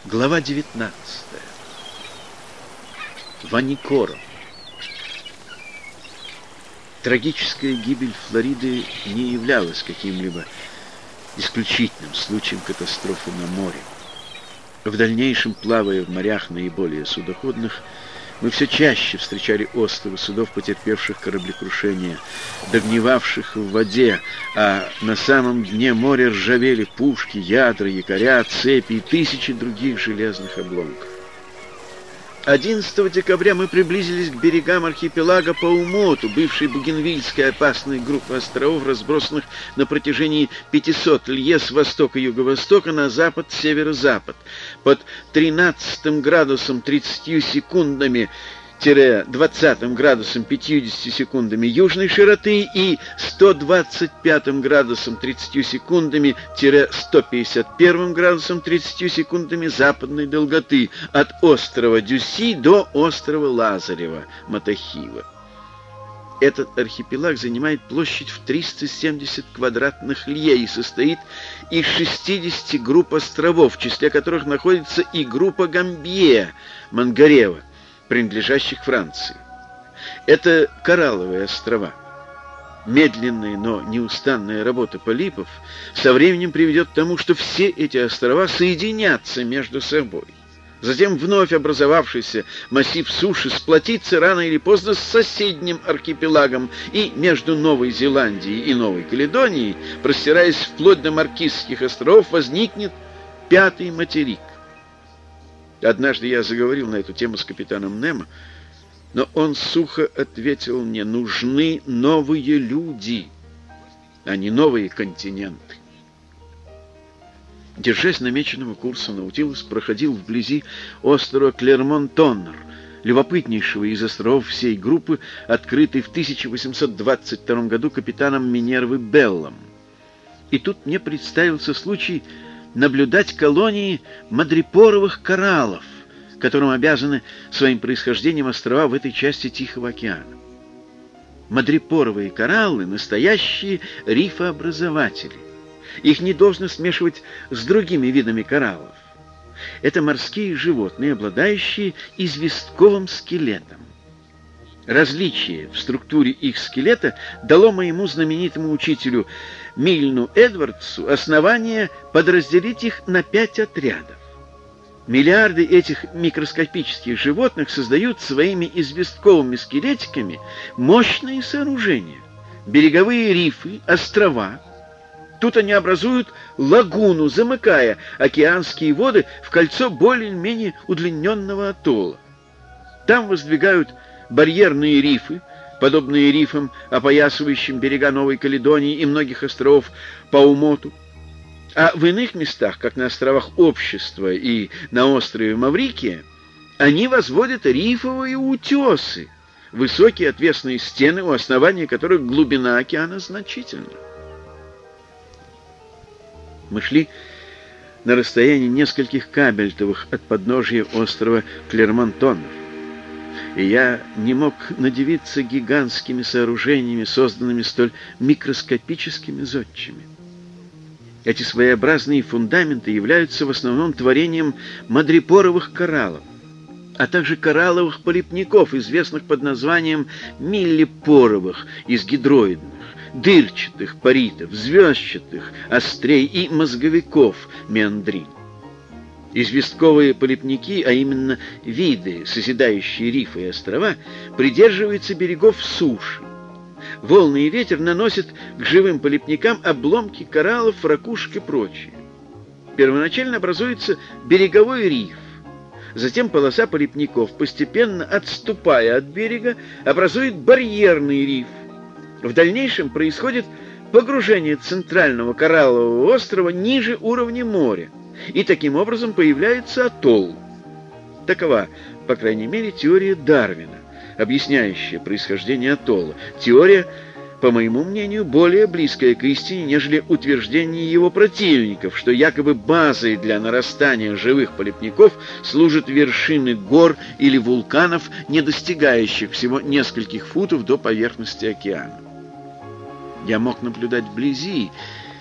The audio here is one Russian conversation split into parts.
Глава 19. Ваникоро. Трагическая гибель Флориды не являлась каким-либо исключительным случаем катастрофы на море. В дальнейшем, плавая в морях наиболее судоходных, мы все чаще встречали остовы судов, потерпевших кораблекрушение, догнивавших в воде, а на самом дне моря ржавели пушки, ядра, якоря, цепи и тысячи других железных обломков. 11 декабря мы приблизились к берегам архипелага Паумоту, бывшей бугенвильской опасной группы островов, разбросанных на протяжении 500 лье с востока и юго-востока на запад-северо-запад, под 13 градусом 30 секундами 20 градусом 50 секундами южной широты и 125 градусом 30 секундами 151 градусом 30 секундами западной долготы от острова Дюси до острова Лазарева, Матахива. Этот архипелаг занимает площадь в 370 квадратных лье и состоит из 60 групп островов, в числе которых находится и группа Гамбье, Мангарева, принадлежащих Франции. Это коралловые острова. Медленная, но неустанная работа полипов со временем приведет к тому, что все эти острова соединятся между собой. Затем вновь образовавшийся массив суши сплотится рано или поздно с соседним архипелагом, и между Новой Зеландией и Новой Каледонией, простираясь вплоть до Маркизских островов, возникнет пятый материк. Однажды я заговорил на эту тему с капитаном Немо, но он сухо ответил мне: нужны новые люди, а не новые континенты. Держась намеченного курса, Наутилус проходил вблизи острова Клермон-Тоннер, любопытнейшего из островов всей группы, открытый в 1822 году капитаном Минервы Беллом. И тут мне представился случай наблюдать колонии мадрипоровых кораллов, которым обязаны своим происхождением острова в этой части Тихого океана. Мадрипоровые кораллы — настоящие рифообразователи. Их не должно смешивать с другими видами кораллов. Это морские животные, обладающие известковым скелетом. Различие в структуре их скелета дало моему знаменитому учителю Мильну Эдвардсу основание подразделить их на 5 отрядов. Миллиарды этих микроскопических животных создают своими известковыми скелетиками мощные сооружения, береговые рифы, острова. Тут они образуют лагуну, замыкая океанские воды в кольцо более-менее удлиненного атолла. Там воздвигают барьерные рифы, подобные рифам, опоясывающим берега Новой Каледонии и многих островов Паумоту. А в иных местах, как на островах Общества и на острове Маврикия, они возводят рифовые утесы, высокие отвесные стены, у основания которых глубина океана значительна. Мы шли на расстоянии нескольких кабельтовых от подножия острова Клермон-Тоннер, и я не мог надивиться гигантскими сооружениями, созданными столь микроскопическими зодчими. Эти своеобразные фундаменты являются в основном творением мадрипоровых кораллов, а также коралловых полипников, известных под названием миллипоровых из гидроидных, дырчатых паритов, звездчатых острей и мозговиков меандрин. Известковые полипники, а именно виды, созидающие рифы и острова, придерживаются берегов суши. Волны и ветер наносят к живым полипникам обломки кораллов, ракушек и прочее. Первоначально образуется береговой риф. Затем полоса полипников, постепенно отступая от берега, образует барьерный риф. В дальнейшем происходит погружение центрального кораллового острова ниже уровня моря, и таким образом появляется атолл. Такова, по крайней мере, теория Дарвина, объясняющая происхождение атолла. Теория, по моему мнению, более близкая к истине, нежели утверждение его противников, что якобы базой для нарастания живых полипников служат вершины гор или вулканов, не достигающих всего нескольких футов до поверхности океана. Я мог наблюдать вблизи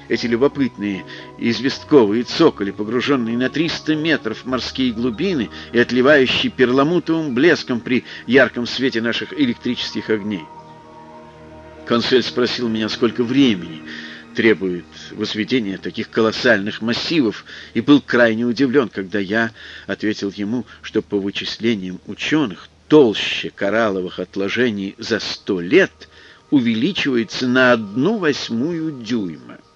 эти любопытные известковые цоколи, погруженные на 300 метров в морские глубины и отливающие перламутровым блеском при ярком свете наших электрических огней. Консель спросил меня, сколько времени требует возведение таких колоссальных массивов, и был крайне удивлен, когда я ответил ему, что по вычислениям ученых толща коралловых отложений за 100 лет увеличивается на 1/8 дюйма.